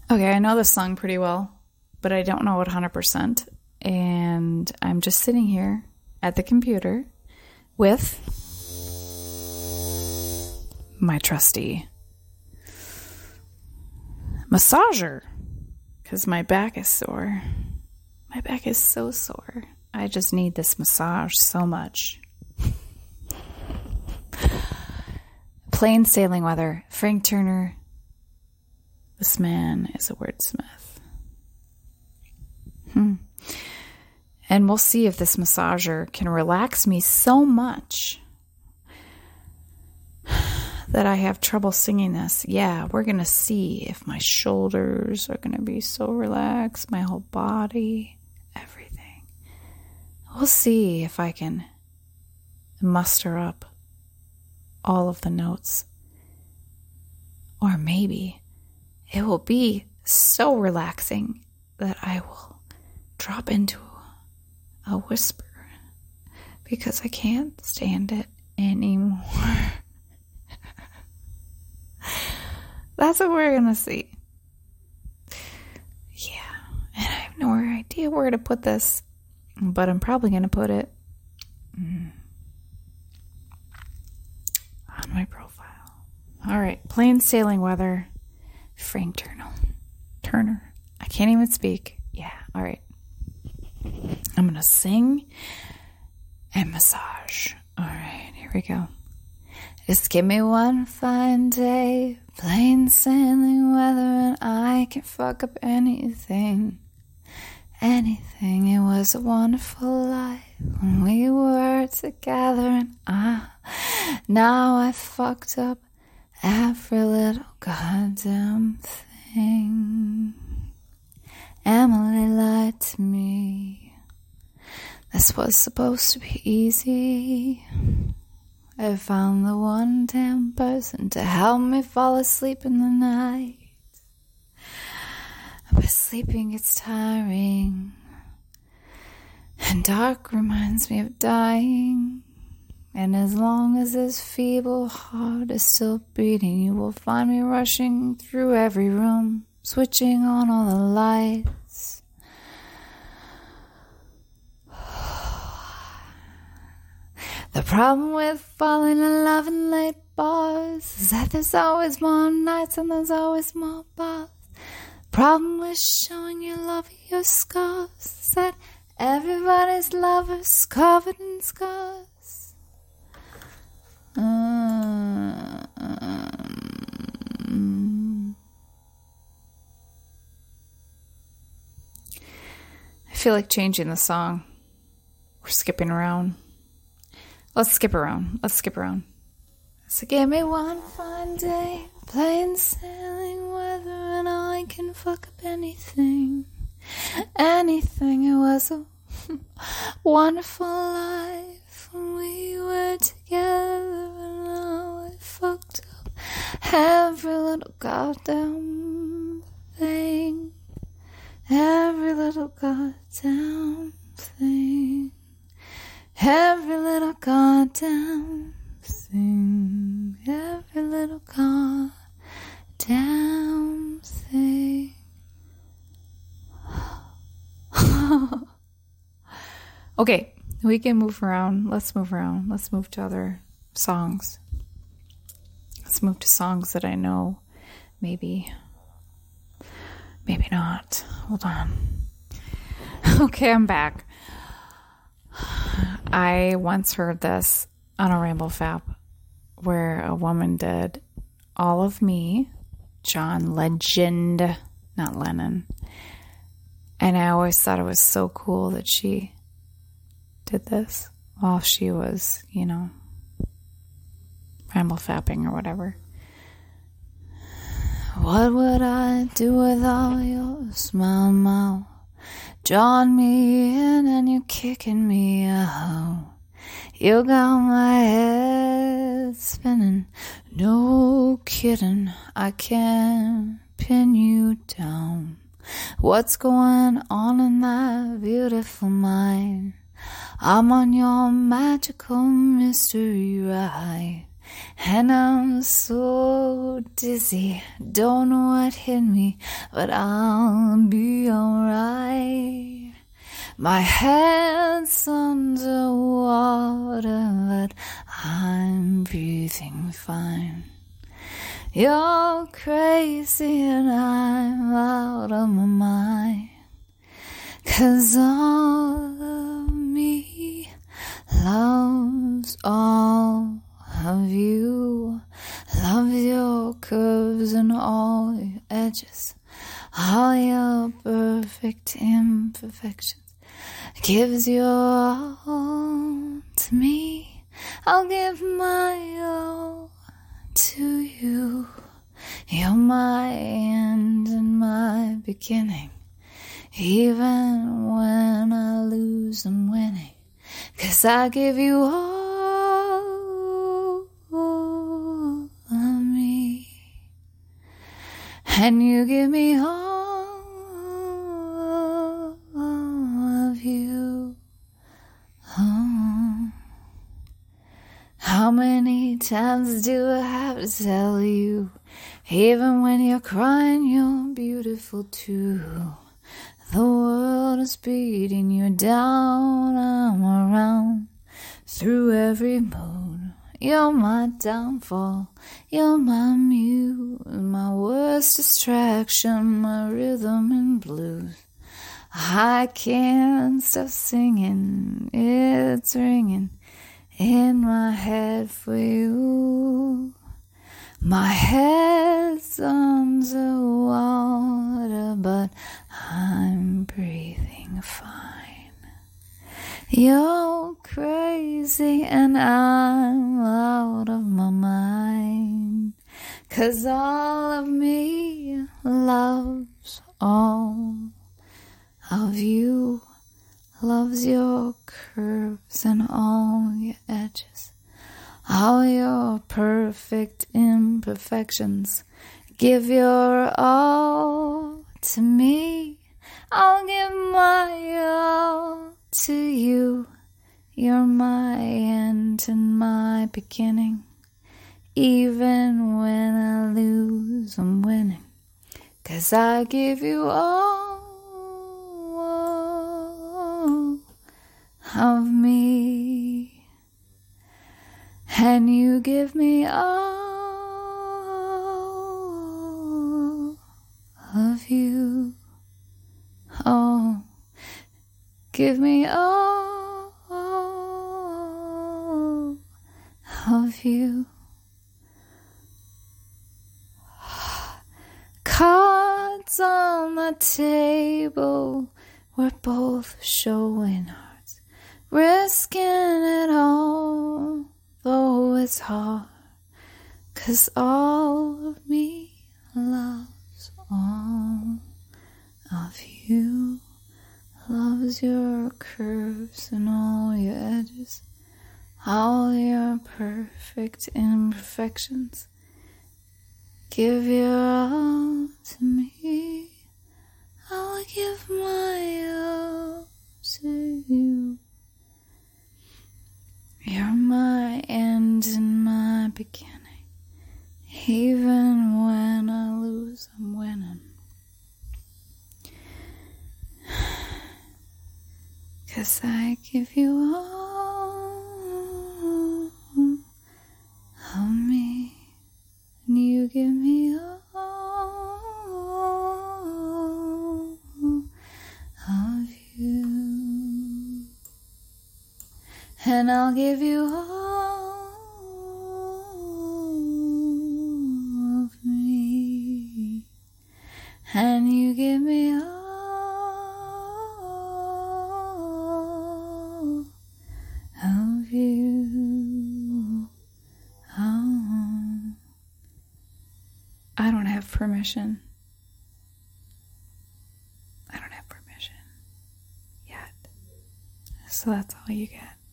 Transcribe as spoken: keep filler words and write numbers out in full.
Okay, I know this song pretty well, but I don't know it one hundred percent. And I'm just sitting here at the computer with my trusty massager because my back is sore. My back is so sore. I just need this massage so much. Plain sailing weather. Frank Turner. This man is a wordsmith. Hmm. And we'll see if this massager can relax me so much that I have trouble singing this. Yeah, we're going to see if my shoulders are going to be so relaxed, my whole body, everything. We'll see if I can muster up all of the notes. Or maybe it will be so relaxing that I will drop into a whisper because I can't stand it anymore. That's what we're going to see. Yeah, and I have no idea where to put this, but I'm probably going to put it mm, on my profile. All right, plain sailing weather, Frank Turner. Turner. I can't even speak. Yeah, all right. I'm going to sing and massage. All right, here we go. Just give me one fine day, plain sailing weather, and I can fuck up anything. Anything. It was a wonderful life when we were together, and I, now I fucked up every little goddamn thing. Emily lied to me. This was supposed to be easy. I found the one damn person to help me fall asleep in the night. But sleeping gets tiring, and dark reminds me of dying. And as long as this feeble heart is still beating, you will find me rushing through every room, switching on all the lights. The problem with falling in love in late bars is that there's always more nights and there's always more bars. Problem with showing your love your scars is that everybody's love is covered in scars. Um, I feel like changing the song. We're skipping around. Let's skip around. Let's skip around. So give me one fine day, plain sailing weather, and I can fuck up anything. Anything. It was a wonderful life when we were together, and now I fucked up every little goddamn thing. Every little goddamn thing. Every little goddamn thing. Every little goddamn thing. Okay, we can move around. Let's move around. Let's move to other songs. Let's move to songs that I know. Maybe. Maybe not. Hold on. Okay, I'm back. I once heard this on a Ramble Fap where a woman did All of Me, John Legend, not Lennon. And I always thought it was so cool that she did this while she was, you know, Ramble Fapping or whatever. What would I do with all your smile mouth? Drawing me in and you're kicking me out. You got my head spinning. No kidding, I can't pin you down. What's going on in that beautiful mind? I'm on your magical mystery ride. and I'm so dizzy. Don't know what hit me, but I'll be alright. My head's underwater, but I'm breathing fine. You're crazy and I'm out of my mind, 'cause all of me loves all of you. Loves your curves and all your edges, all your perfect imperfections. Gives your all to me. I'll give my all to you. You're my end and my beginning. Even when I lose, I'm winning. 'Cause I give you all of me, and you give me all of you. Oh. How many times do I have to tell you, even when you're crying, you're beautiful too. The world is beating you down, I'm around through every mood. You're my downfall, you're my muse, my worst distraction, my rhythm and blues. I can't stop singing, it's ringing in my head for you. My head's underwater, but I'm breathing fine. You're crazy and I'm out of my mind, 'cause all of me loves all of you. Loves your curves and all your edges, all your perfect imperfections. Give your all to me. I'll give my all to you. You're my end and my beginning. Even when I lose, I'm winning. 'Cause I give you all of me, and you give me all of you. Oh, give me all of you. Cards on the table, we're both showing hearts, risking it all, though it's hard. 'Cause all of me loves all of you. Loves your curves and all your edges, all your perfect imperfections. Give your all to me. I'll give my all to you. You're my end and my beginning. Even when I lose, I'm winning. 'Cause I give you all of me, and you give me all of you. And I'll give you all of me, and you give me all of you. Oh. I don't have permission. I don't have permission yet. So that's all you get.